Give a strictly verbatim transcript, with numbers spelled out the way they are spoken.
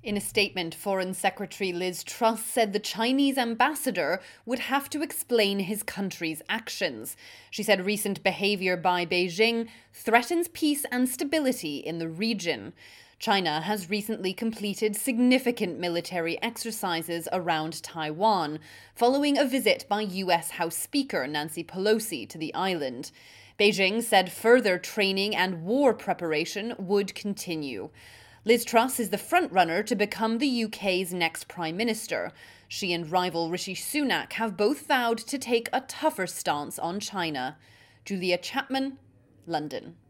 In a statement, Foreign Secretary Liz Truss said the Chinese ambassador would have to explain his country's actions. She said recent behavior by Beijing threatens peace and stability in the region. China has recently completed significant military exercises around Taiwan, following a visit by U S House Speaker Nancy Pelosi to the island. Beijing said further training and war preparation would continue. Liz Truss is the frontrunner to become the U K's next Prime Minister. She and rival Rishi Sunak have both vowed to take a tougher stance on China. Julia Chapman, London.